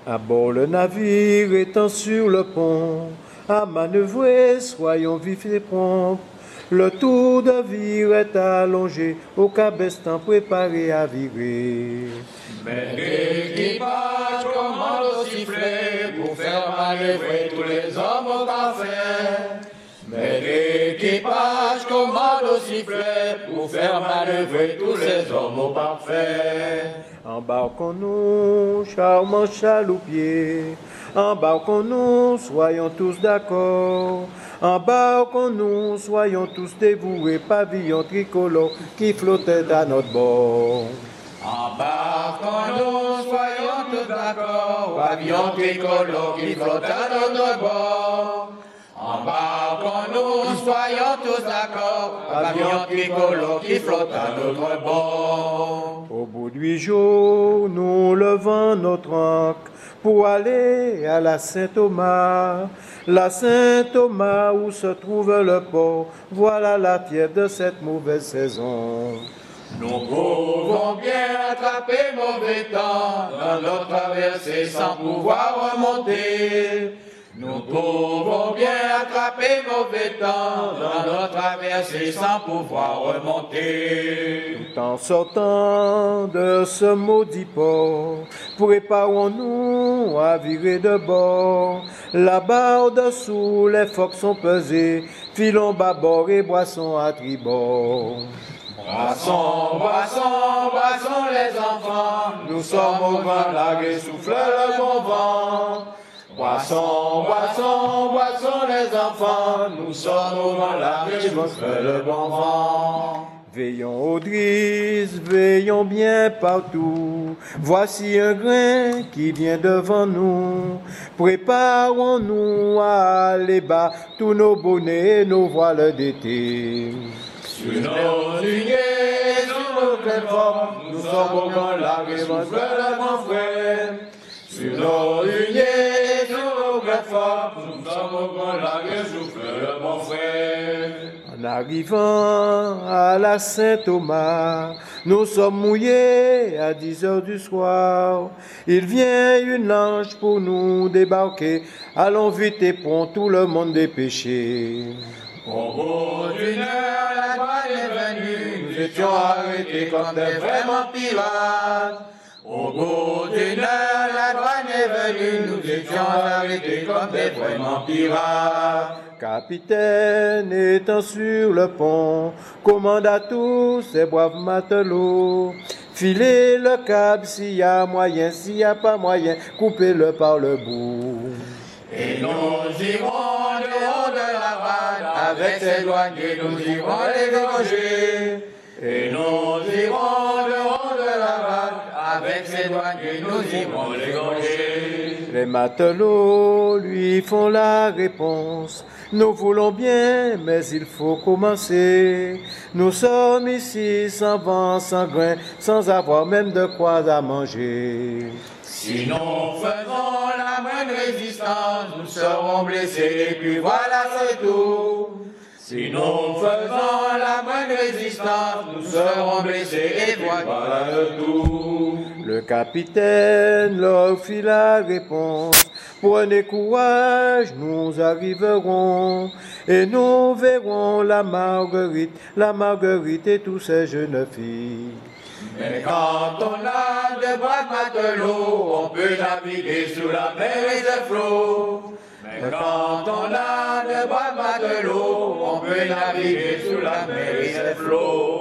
À bord le navire étant sur le pont, à manœuvrer, soyons vifs et prompts. Le tour de vire est allongé, au cabestan préparé à virer. Mais l'équipage commande au sifflet pour faire manœuvrer tous les hommes au café. Mais l'équipage commande au sifflet pour faire manœuvrer tous les hommes au parfait. Embarquons-nous, charmants chaloupiers, embarquons-nous, soyons tous d'accord. Embarquons-nous, soyons tous dévoués, pavillon tricolore qui flottait à notre bord. Embarquons-nous, soyons tous d'accord, pavillon tricolore qui flotte à notre bord. Embarquons-nous, soyons tous d'accord, pavillon tricolore qui flotte à notre bord. Au bout de 8 jours, nous levons notre ancre pour aller à la Saint-Thomas. La Saint-Thomas où se trouve le port, voilà la fièvre de cette mauvaise saison. Nous pouvons bien attraper mauvais temps dans notre traversée sans pouvoir remonter. Nous pouvons bien attraper mauvais temps dans notre traversée sans pouvoir remonter. Tout en sortant de ce maudit port, préparons-nous à virer de bord. Là-bas au-dessous, les phoques sont pesés, filons bâbord et boissons à tribord. Boissons, boissons, boissons les enfants, nous sommes au grand lac et souffle le bon vent. Boissons, boissons, boissons les enfants, nous sommes au grand lac et souffle le bon vent. Veillons aux drises, veillons bien partout. Voici un grain qui vient devant nous. Préparons-nous à aller bas tous nos bonnets et nos voiles d'été. Sur nos lignées, sur nos plateformes, nous sommes au grand lac et souffle le bon frère. Sur nos lignées, sur nos plateformes, nous sommes au grand lac et souffle le bon frère. En arrivant à la Saint-Thomas, nous sommes mouillés à 10 heures du soir. Il vient une lanche pour nous débarquer. Allons vite et prompt, tout le monde dépêché. Au bout d'une heure, la douane est venue, nous étions arrêtés comme des vraiment pirates. Au bout d'une heure, la douane est venue, nous étions arrêtés comme des vraiment pirates. Capitaine étant sur le pont, commande à tous ces braves matelots. Filez le câble s'il y a moyen, s'il n'y a pas moyen, coupez-le par le bout. Et nous irons dehors de la vanne, avec ces douaniers, nous irons les déranger. Et nous irons dehors de la vanne, avec ces douaniers, nous irons les déranger. Les matelots lui font la réponse. Nous voulons bien, mais il faut commencer. Nous sommes ici sans vent, sans grain, sans avoir même de quoi à manger. Si nous faisons la moindre résistance, nous serons blessés et puis voilà c'est tout. Si nous faisons la moindre résistance, nous serons blessés et puis voilà le tout. Le capitaine leur fit la réponse. Prenez courage, nous arriverons et nous verrons la Marguerite et tous ces jeunes filles. Mais quand on a de braves matelots, on peut naviguer sous la mer et ses flots. Mais quand on a de braves matelots, on peut naviguer sous la mer et ses flots.